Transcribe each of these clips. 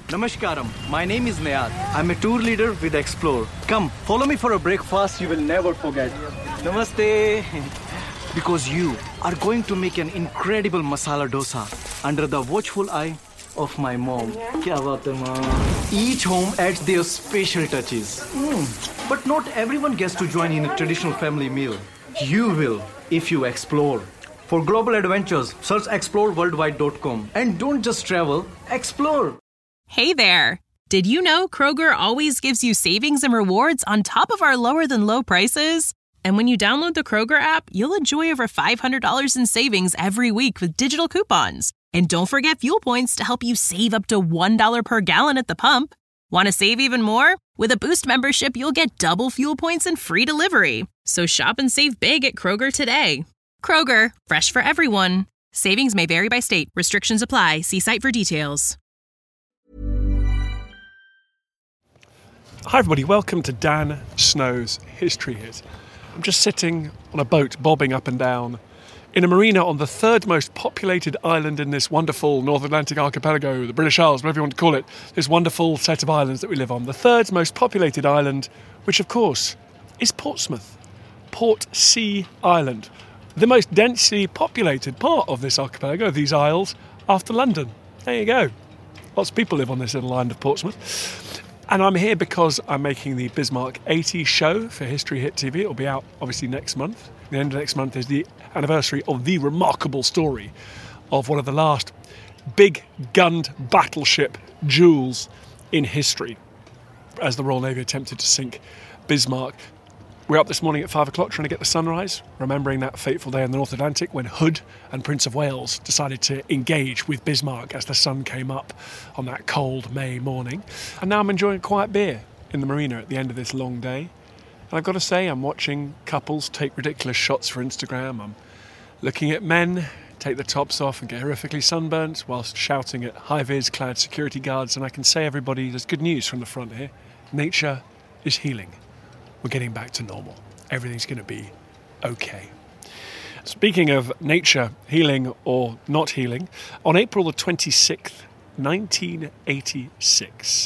Namaskaram, my name is Nayad. I'm a tour leader with Explore. Come, follow me for a breakfast you will never forget. Namaste. Because you are going to make an incredible masala dosa under the watchful eye of my mom. Kya baat hai, mom? Each home adds their special touches. But not everyone gets to join in a traditional family meal. You will if you explore. For global adventures, search exploreworldwide.com. And don't just travel, explore. Hey there! Did you know Kroger always gives you savings and rewards on top of our lower-than-low prices? And when you download the Kroger app, you'll enjoy over $500 in savings every week with digital coupons. And don't forget fuel points to help you save up to $1 per gallon at the pump. Want to save even more? With a Boost membership, you'll get double fuel points and free delivery. So shop and save big at Kroger today. Kroger, fresh for everyone. Savings may vary by state. Restrictions apply. See site for details. Hi everybody, welcome to Dan Snow's History Hit. I'm just sitting on a boat bobbing up and down in a marina on the third most populated island in this wonderful North Atlantic archipelago, the British Isles, whatever you want to call it, this wonderful set of islands that we live on. The third most populated island, which of course is Portsmouth, Portsea Island. The most densely populated part of this archipelago, of these isles, after London. There you go. Lots of people live on this little island of Portsmouth. And I'm here because I'm making the Bismarck 80 show for History Hit TV. It'll be out, obviously, next month. The end of next month is the anniversary of the remarkable story of one of the last big-gunned battleship jewels in history, as the Royal Navy attempted to sink Bismarck. We're up this morning at 5 o'clock trying to get the sunrise, remembering that fateful day in the North Atlantic when Hood and Prince of Wales decided to engage with Bismarck as the sun came up on that cold May morning. And now I'm enjoying a quiet beer in the marina at the end of this long day. And I've got to say, I'm watching couples take ridiculous shots for Instagram. I'm looking at men take the tops off and get horrifically sunburnt whilst shouting at high-vis clad security guards. And I can say, everybody, there's good news from the front here. Nature is healing. We're getting back to normal. Everything's going to be okay. Speaking of nature healing or not healing, on April the 26th, 1986,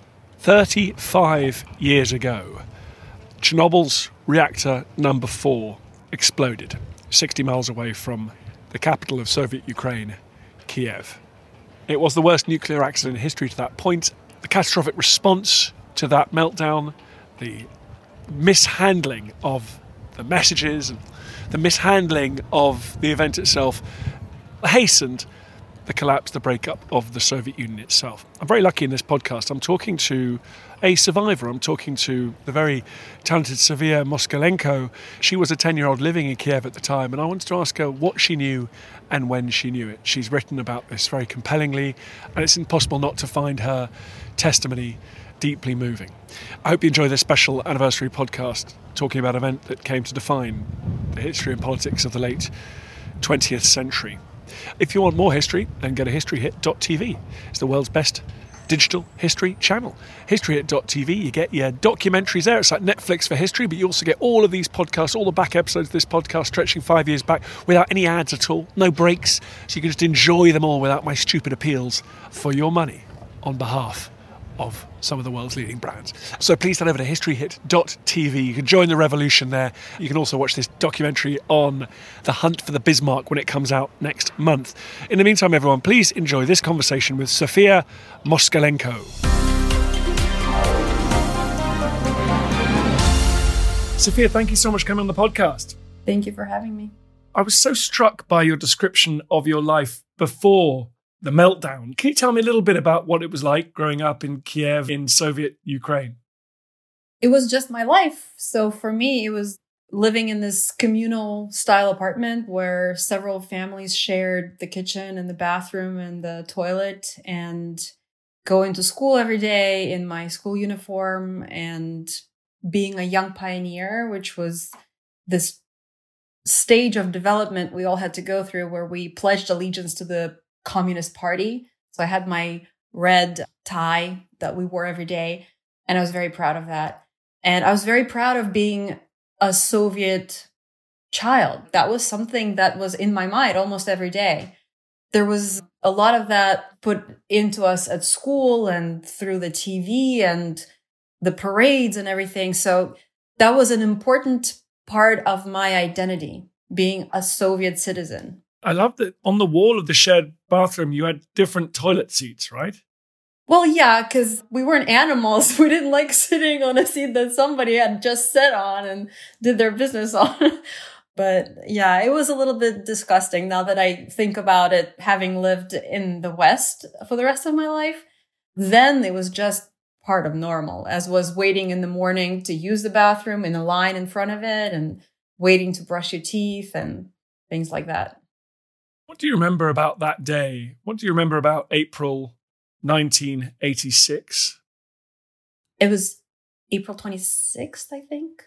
35 years ago, Chernobyl's reactor number 4 exploded 60 miles away from the capital of Soviet Ukraine, Kiev. It was the worst nuclear accident in history to that point. The catastrophic response to that meltdown, the mishandling of the messages and the mishandling of the event itself hastened the collapse, the breakup of the Soviet Union itself. I'm very lucky in this podcast. I'm talking to a survivor. I'm talking to the very talented Sofia Moskalenko. She was a 10-year-old living in Kiev at the time, and I wanted to ask her what she knew and when she knew it. She's written about this very compellingly, and it's impossible not to find her testimony deeply moving. I hope you enjoy this special anniversary podcast talking about an event that came to define the history and politics of the late 20th century. If you want more history, then go to historyhit.tv. It's the world's best digital history channel. Historyhit.tv, you get your documentaries there. It's like Netflix for history, but you also get all of these podcasts, all the back episodes of this podcast stretching 5 years back without any ads at all, no breaks, so you can just enjoy them all without my stupid appeals for your money on behalf of some of the world's leading brands. So please head over to historyhit.tv. You can join the revolution there. You can also watch this documentary on the hunt for the Bismarck when it comes out next month. In the meantime, everyone, please enjoy this conversation with Sofia Moskalenko. Sofia, thank you so much for coming on the podcast. Thank you for having me. I was so struck by your description of your life before the meltdown. Can you tell me a little bit about what it was like growing up in Kiev in Soviet Ukraine? It was just my life. So for me, it was living in this communal style apartment where several families shared the kitchen and the bathroom and the toilet, and going to school every day in my school uniform and being a young pioneer, which was this stage of development we all had to go through where we pledged allegiance to the Communist Party. So I had my red tie that we wore every day, and I was very proud of that. And I was very proud of being a Soviet child. That was something that was in my mind almost every day. there was a lot of that put into us at school and through the TV and the parades and everything. So that was an important part of my identity, being a Soviet citizen. I love that on the wall of the shared bathroom, you had different toilet seats, right? Well, yeah, because we weren't animals. We didn't like sitting on a seat that somebody had just sat on and did their business on. But yeah, it was a little bit disgusting now that I think about it, having lived in the West for the rest of my life. Then it was just part of normal, as was waiting in the morning to use the bathroom in a line in front of it and waiting to brush your teeth and things like that. What do you remember about that day? What do you remember about April 1986? It was April 26th, I think.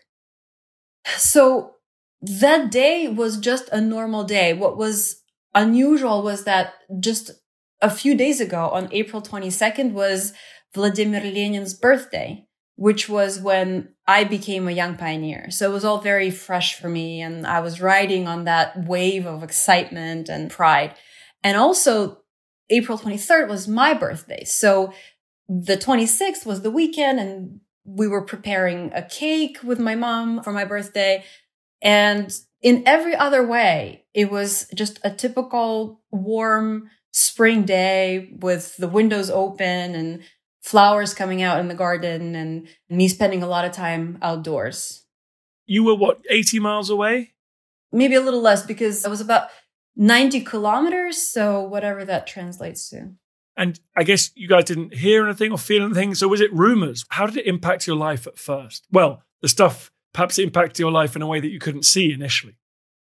So that day was just a normal day. What was unusual was that just a few days ago, on April 22nd, was Vladimir Lenin's birthday, which was when I became a young pioneer. So it was all very fresh for me, and I was riding on that wave of excitement and pride. And also, April 23rd was my birthday. So the 26th was the weekend, and we were preparing a cake with my mom for my birthday. And in every other way, it was just a typical warm spring day with the windows open and flowers coming out in the garden and me spending a lot of time outdoors. You were, what, 80 miles away? Maybe a little less, because it was about 90 kilometers, so whatever that translates to. And I guess you guys didn't hear anything or feel anything, so was it rumors? How did it impact your life at first? Well, the stuff perhaps impacted your life in a way that you couldn't see initially.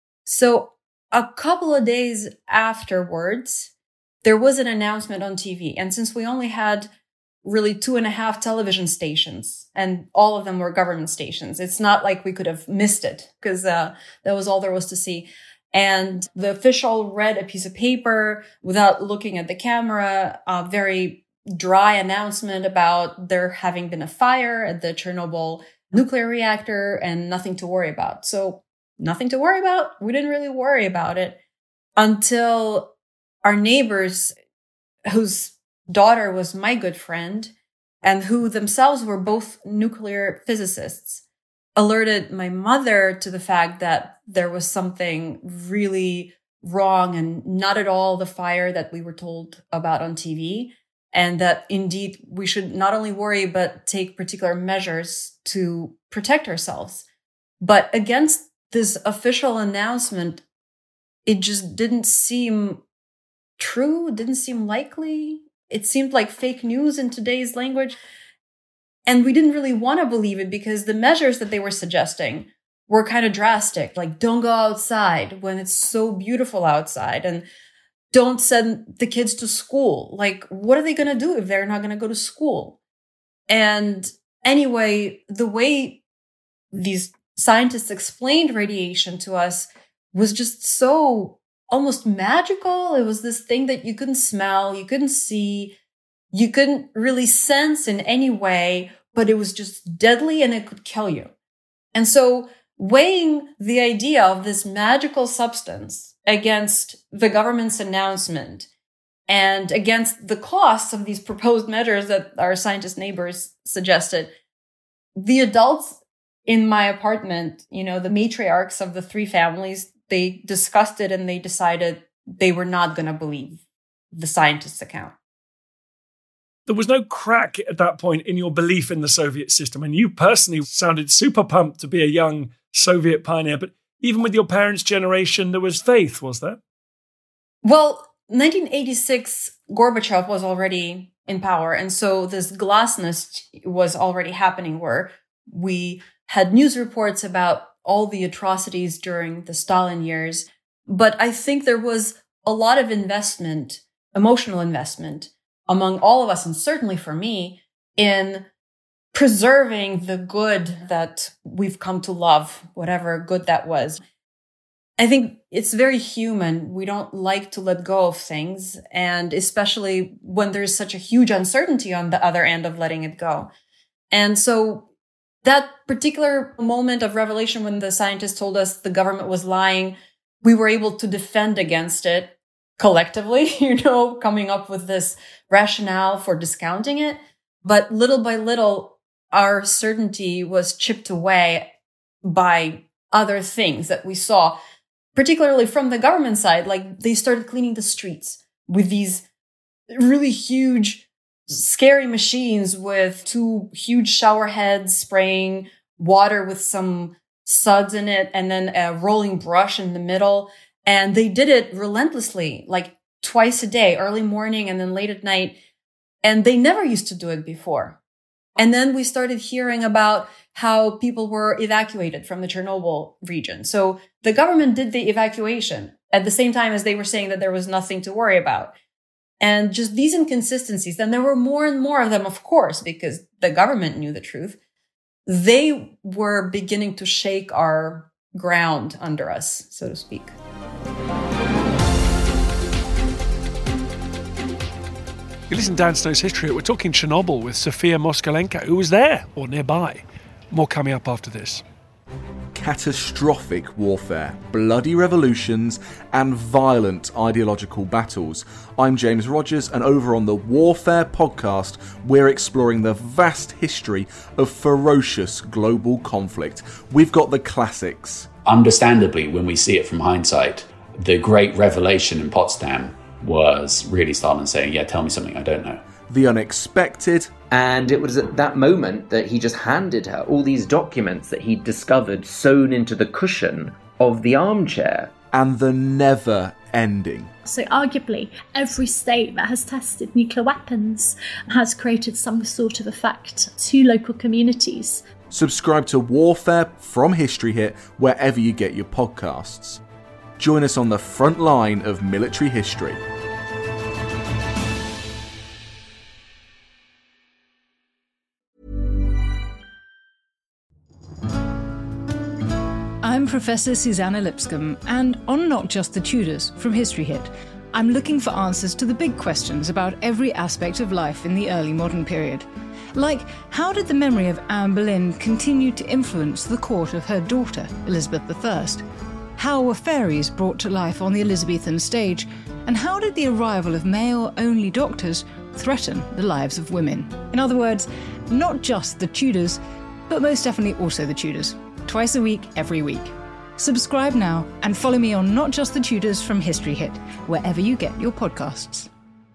So a couple of days afterwards, there was an announcement on TV. And since we only had really 2.5 television stations, and all of them were government stations, it's not like we could have missed it, because that was all there was to see. And the official read a piece of paper without looking at the camera, a very dry announcement about there having been a fire at the Chernobyl nuclear reactor and nothing to worry about. So nothing to worry about. We didn't really worry about it until our neighbors, whose daughter was my good friend and who themselves were both nuclear physicists, alerted my mother to the fact that there was something really wrong and not at all the fire that we were told about on TV. And that indeed we should not only worry, but take particular measures to protect ourselves. But against this official announcement, it just didn't seem true, didn't seem likely. It seemed like fake news in today's language. And we didn't really want to believe it because the measures that they were suggesting were kind of drastic, like don't go outside when it's so beautiful outside, and don't send the kids to school. Like, what are they going to do if they're not going to go to school? And anyway, the way these scientists explained radiation to us was just so almost magical. It was this thing that you couldn't smell, you couldn't see, you couldn't really sense in any way, but it was just deadly and it could kill you. And so weighing the idea of this magical substance against the government's announcement and against the costs of these proposed measures that our scientist neighbors suggested, the adults in my apartment, the matriarchs of the 3 families, they discussed it and they decided they were not going to believe the scientist's account. There was no crack at that point in your belief in the Soviet system. And you personally sounded super pumped to be a young Soviet pioneer. But even with your parents' generation, there was faith, was there? Well, 1986, Gorbachev was already in power. And so this glasnost was already happening, where we had news reports about all the atrocities during the Stalin years. But I think there was a lot of investment, emotional investment, among all of us, and certainly for me, in preserving the good that we've come to love, whatever good that was. I think it's very human. We don't like to let go of things, and especially when there's such a huge uncertainty on the other end of letting it go. And so that particular moment of revelation, when the scientists told us the government was lying, we were able to defend against it. collectively, coming up with this rationale for discounting it. But little by little, our certainty was chipped away by other things that we saw, particularly from the government side. Like, they started cleaning the streets with these really huge, scary machines with 2 huge shower heads spraying water with some suds in it, and then a rolling brush in the middle. And they did it relentlessly, like twice a day, early morning and then late at night. And they never used to do it before. And then we started hearing about how people were evacuated from the Chernobyl region. So the government did the evacuation at the same time as they were saying that there was nothing to worry about. And just these inconsistencies, and there were more and more of them, of course, because the government knew the truth. They were beginning to shake our ground under us, so to speak. You listen to Dan Snow's History. We're talking Chernobyl with Sofia Moskalenko, who was there or nearby. More coming up after this. Catastrophic warfare, bloody revolutions, and violent ideological battles. I'm James Rogers, and over on the Warfare podcast, we're exploring the vast history of ferocious global conflict. We've got the classics. Understandably, when we see it from hindsight, the great revelation in Potsdam was really Stalin saying, yeah, tell me something I don't know. The unexpected. And it was at that moment that he just handed her all these documents that he'd discovered sewn into the cushion of the armchair. And the never ending. So arguably, every state that has tested nuclear weapons has created some sort of effect to local communities. Subscribe to Warfare from History Hit wherever you get your podcasts. Join us on the front line of military history. I'm Professor Susanna Lipscomb, and on Not Just the Tudors from History Hit, I'm looking for answers to the big questions about every aspect of life in the early modern period. Like, how did the memory of Anne Boleyn continue to influence the court of her daughter, Elizabeth I? How were fairies brought to life on the Elizabethan stage? And how did the arrival of male-only doctors threaten the lives of women? In other words, not just the Tudors, but most definitely also the Tudors. Twice a week, every week. Subscribe now and follow me on Not Just the Tudors from History Hit, wherever you get your podcasts.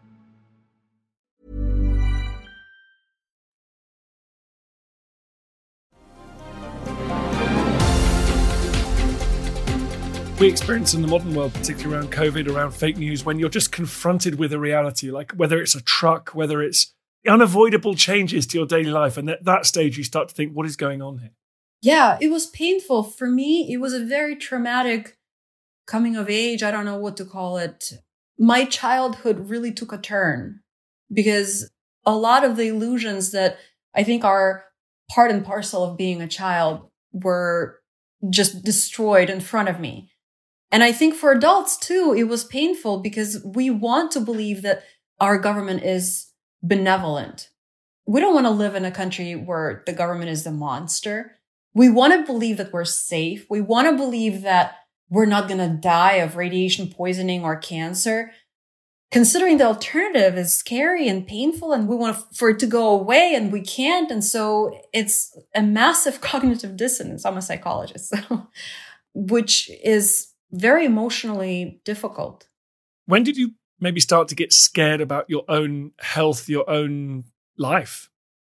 We experience in the modern world, particularly around COVID, around fake news, when you're just confronted with a reality, like whether it's a truck, whether it's unavoidable changes to your daily life. And at that stage, you start to think, what is going on here? Yeah, it was painful. For me, it was a very traumatic coming of age. I don't know what to call it. My childhood really took a turn because a lot of the illusions that I think are part and parcel of being a child were just destroyed in front of me. And I think for adults too, it was painful because we want to believe that our government is benevolent. We don't want to live in a country where the government is the monster. We want to believe that we're safe. We want to believe that we're not going to die of radiation poisoning or cancer. Considering the alternative is scary and painful, and we want for it to go away, and we can't. And so it's a massive cognitive dissonance. I'm a psychologist, so, which is very emotionally difficult. When did you maybe start to get scared about your own health, your own life?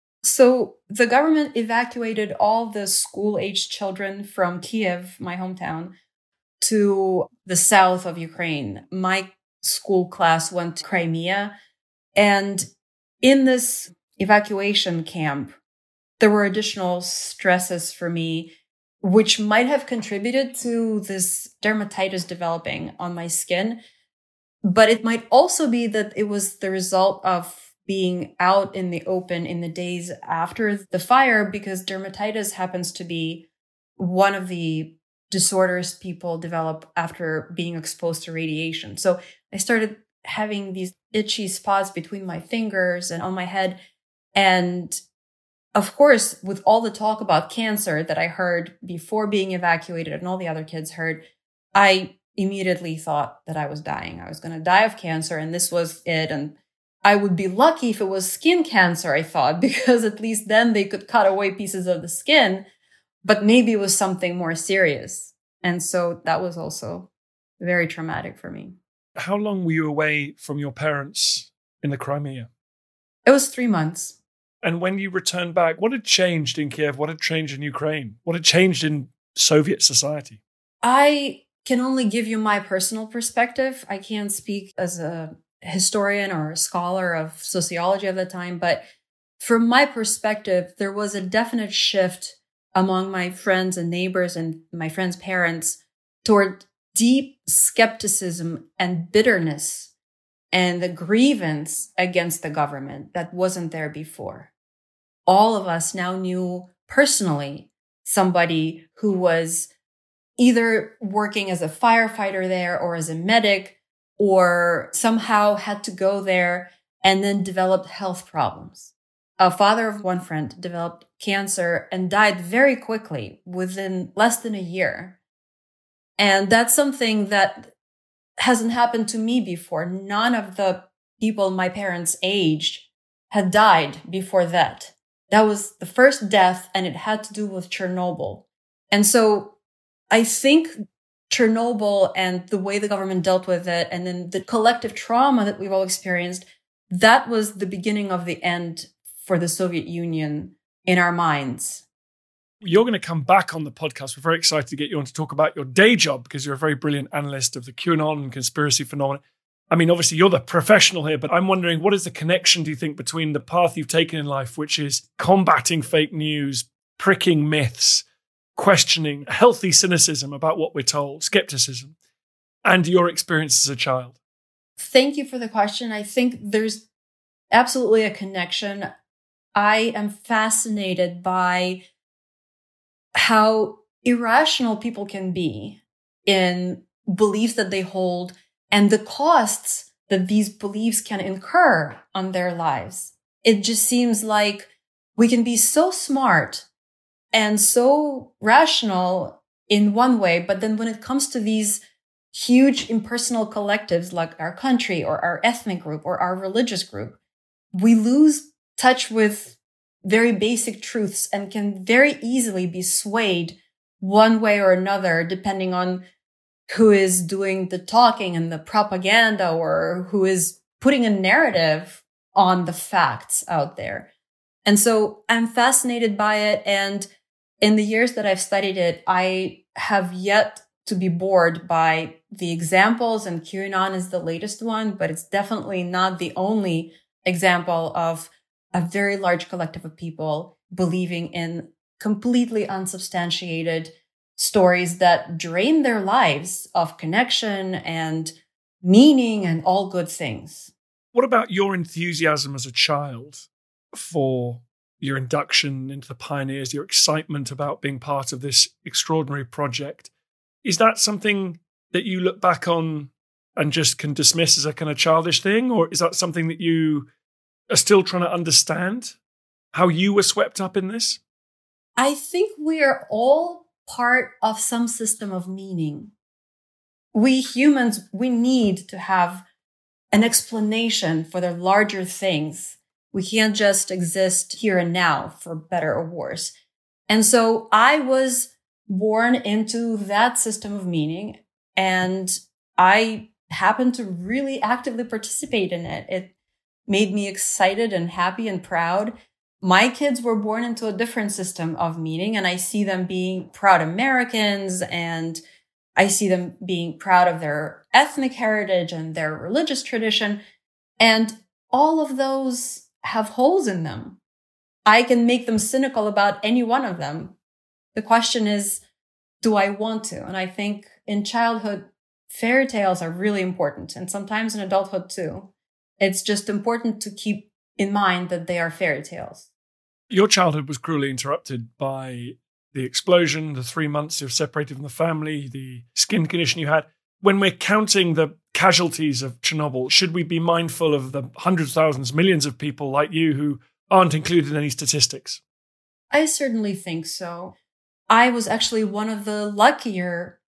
So the government evacuated all the school-aged children from Kiev, my hometown, to the south of Ukraine. My school class went to Crimea. And in this evacuation camp, there were additional stresses for me, which might have contributed to this dermatitis developing on my skin. But it might also be that it was the result of being out in the open in the days after the fire, because dermatitis happens to be one of the disorders people develop after being exposed to radiation. So I started having these itchy spots between my fingers and on my head. And of course, with all the talk about cancer that I heard before being evacuated and all the other kids heard, I immediately thought that I was dying. I was going to die of cancer, and this was it. And I would be lucky if it was skin cancer, I thought, because at least then they could cut away pieces of the skin. But maybe it was something more serious. And so that was also very traumatic for me. How long were you away from your parents in the Crimea? It was 3 months. And when you returned back, what had changed in Kiev? What had changed in Ukraine? What had changed in Soviet society? I can only give you my personal perspective. I can't speak as a historian or a scholar of sociology of the time, but from my perspective, there was a definite shift among my friends and neighbors and my friends' parents toward deep skepticism and bitterness and the grievance against the government that wasn't there before. All of us now knew personally somebody who was either working as a firefighter there or as a medic, or somehow had to go there and then developed health problems. A father of one friend developed cancer and died very quickly, within less than a year. And that's something that hasn't happened to me before. None of the people my parents' age had died before that. That was the first death, and it had to do with Chernobyl. And so I think Chernobyl and the way the government dealt with it, and then the collective trauma that we've all experienced, that was the beginning of the end for the Soviet Union in our minds. You're going to come back on the podcast. We're very excited to get you on to talk about your day job, because you're a very brilliant analyst of the QAnon and conspiracy phenomena. I mean, obviously, you're the professional here, but I'm wondering, what is the connection, do you think, between the path you've taken in life, which is combating fake news, pricking myths, questioning healthy cynicism about what we're told, skepticism, and your experience as a child? Thank you for the question. I think there's absolutely a connection. I am fascinated by how irrational people can be in beliefs that they hold and the costs that these beliefs can incur on their lives. It just seems like we can be so smart and so rational in one way, but then when it comes to these huge impersonal collectives like our country or our ethnic group or our religious group, we lose touch with very basic truths and can very easily be swayed one way or another, depending on who is doing the talking and the propaganda, or who is putting a narrative on the facts out there. And so I'm fascinated by it. And in the years that I've studied it, I have yet to be bored by the examples, and QAnon is the latest one, but it's definitely not the only example of a very large collective of people believing in completely unsubstantiated stories that drain their lives of connection and meaning and all good things. What about your enthusiasm as a child for your induction into the Pioneers, your excitement about being part of this extraordinary project? Is that something that you look back on and just can dismiss as a kind of childish thing? Or is that something that you are still trying to understand, how you were swept up in this? I think we are all part of some system of meaning. We humans, we need to have an explanation for the larger things. We can't just exist here and now, for better or worse. And so I was born into that system of meaning, and I happened to really actively participate in it. It made me excited and happy and proud. My kids were born into a different system of meaning, and I see them being proud Americans, and I see them being proud of their ethnic heritage and their religious tradition. And all of those have holes in them. I can make them cynical about any one of them. The question is, do I want to? And I think in childhood, fairy tales are really important, and sometimes in adulthood too. It's just important to keep in mind that they are fairy tales. Your childhood was cruelly interrupted by the explosion, the 3 months you're separated from the family, the skin condition you had. When we're counting the casualties of Chernobyl, should we be mindful of the hundreds of thousands, millions of people like you who aren't included in any statistics? I certainly think so. I was actually one of the luckier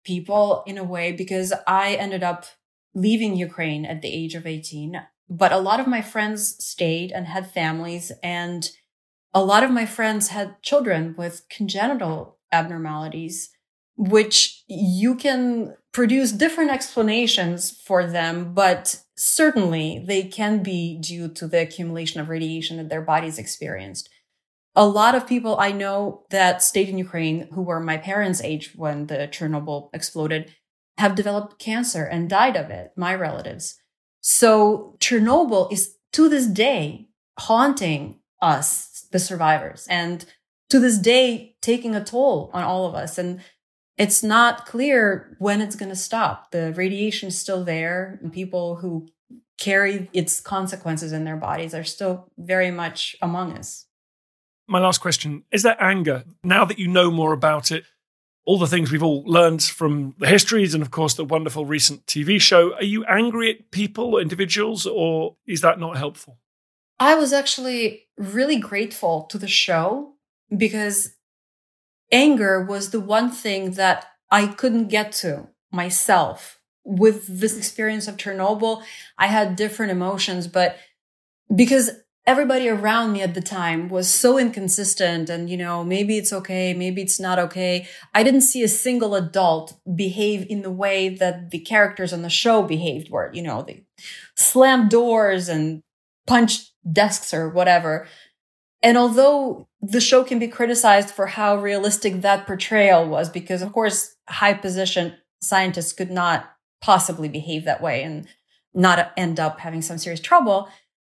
people in a way, because I ended up leaving Ukraine at the age of 18. But a lot of my friends stayed and had families, and a lot of my friends had children with congenital abnormalities, which you can produce different explanations for them, but certainly they can be due to the accumulation of radiation that their bodies experienced. A lot of people I know that stayed in Ukraine who were my parents' age when the Chernobyl exploded have developed cancer and died of it, my relatives. So Chernobyl is to this day haunting us, the survivors, and to this day taking a toll on all of us. And it's not clear when it's going to stop. The radiation is still there, and people who carry its consequences in their bodies are still very much among us. My last question, is there anger now that you know more about it? All the things we've all learned from the histories and, of course, the wonderful recent TV show. Are you angry at people or individuals, or is that not helpful? I was actually really grateful to the show because anger was the one thing that I couldn't get to myself. With this experience of Chernobyl, I had different emotions, but because everybody around me at the time was so inconsistent and, maybe it's okay, maybe it's not okay. I didn't see a single adult behave in the way that the characters on the show behaved, where, they slammed doors and punched desks or whatever. And although the show can be criticized for how realistic that portrayal was, because of course, high-positioned scientists could not possibly behave that way and not end up having some serious trouble.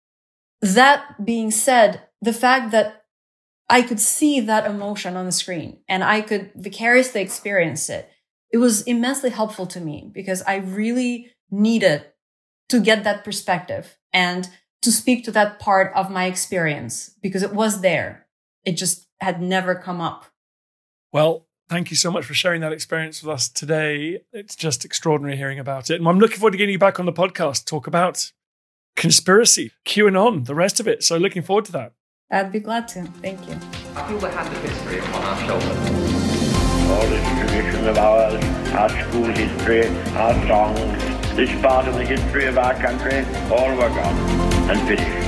That being said, the fact that I could see that emotion on the screen and I could vicariously experience it, it was immensely helpful to me because I really needed to get that perspective and to speak to that part of my experience because it was there. It just had never come up. Well, thank you so much for sharing that experience with us today. It's just extraordinary hearing about it. And I'm looking forward to getting you back on the podcast to talk about conspiracy, QAnon, the rest of it. So looking forward to that. I'd be glad to. Thank you. I feel we have the history upon our shoulders. All this tradition of ours, our school history, our songs, this part of the history of our country, all were gone and finished.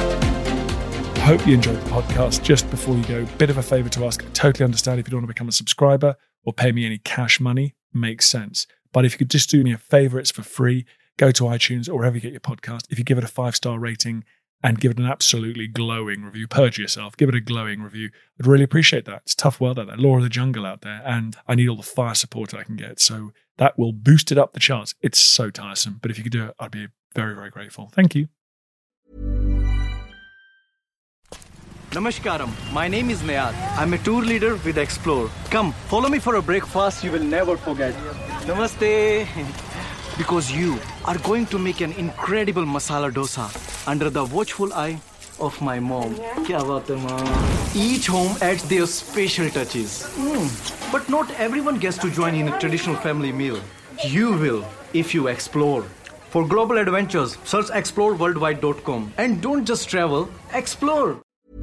Hope you enjoyed the podcast. Just before you go, bit of a favour to ask. I totally understand if you don't want to become a subscriber or pay me any cash money. Makes sense. But if you could just do me a favour, it's for free. Go to iTunes or wherever you get your podcast. If you give it a 5-star rating and give it an absolutely glowing review, purge yourself, give it a glowing review. I'd really appreciate that. It's a tough world out there, law of the jungle out there, and I need all the fire support I can get. So that will boost it up the charts. It's so tiresome. But if you could do it, I'd be very, very grateful. Thank you. Namaskaram. My name is Nayad. I'm a tour leader with Explore. Come, follow me for a breakfast you will never forget. Namaste. Because you are going to make an incredible masala dosa under the watchful eye of my mom. Kya baat hai, mom? Each home adds their special touches. But not everyone gets to join in a traditional family meal. You will if you explore. For global adventures, search exploreworldwide.com. And don't just travel, explore.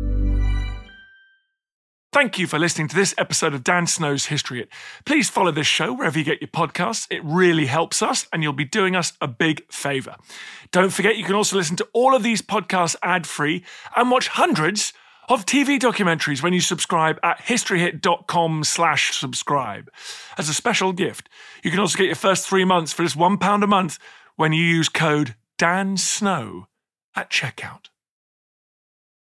Thank you for listening to this episode of Dan Snow's History Hit. Please follow this show wherever you get your podcasts. It really helps us and you'll be doing us a big favour. Don't forget you can also listen to all of these podcasts ad-free and watch hundreds of TV documentaries when you subscribe at historyhit.com/subscribe. As a special gift, you can also get your first 3 months for just £1 a month when you use code DANSNOW at checkout.